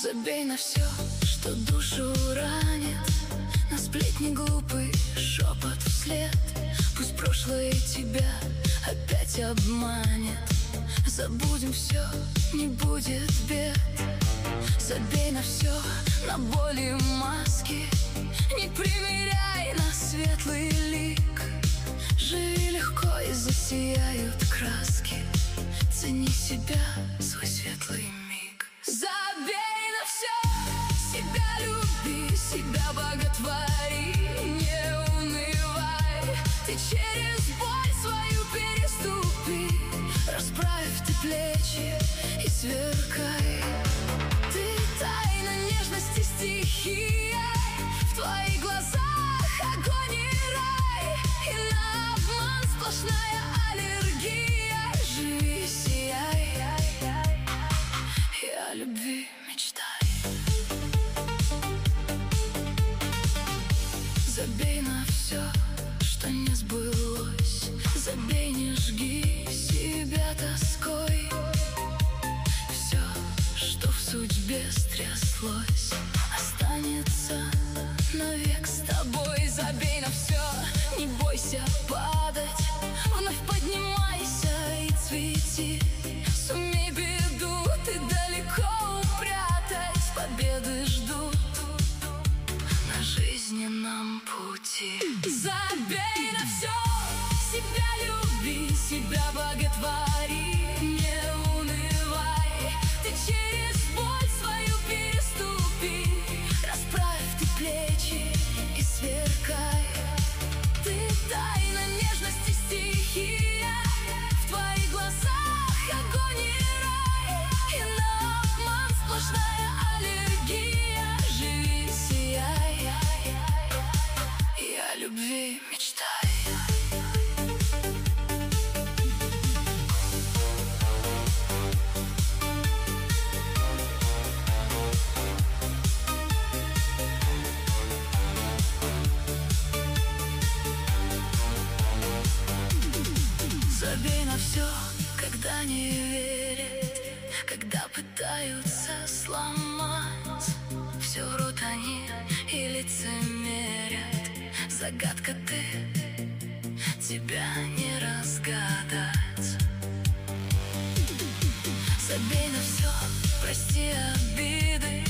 Забей на все, что душу ранит, на сплетни глупый шепот вслед. Пусть прошлое тебя опять обманет. Забудем все, не будет бед. Забей на все, на боли маски, не примеряй на светлый лик. Живи легко и засияют краски. Цени себя, свой светлый миг. Забей на все, себя люби, себя боготвори. Не унывай, ты через боль свою переступи. Расправь ты плечи и сверкай. Ты тайна нежности, стихия. В твоих глазах огонь и рай, и на обман сплошная аллергия. Живи, сияй, и о любви мечтай. Забей на все, что не сбылось. Забей, не жги себя тоской. Все, что в судьбе стряслось, останется навек с тобой. Забей на все, не бойся падать. Вновь поднимайся и цвети. Сумей беду ты далеко упрятать. Победы ждут на жизненном пути. Забей на все, себя люби, себя боготвори. Не унывай, ты через боль свою переступи. Расправь ты плечи и сверкай. Ты тайна нежности, стихия. В твоих глазах огонь и рай, и на обман сплошная аллергия. Живи, сияй, и о любви мечтай. Забей на все, когда не верят, когда пытаются сломать. Все врут они и лицемерят. Загадка ты, тебя не разгадать. Забей на все, прости обиды,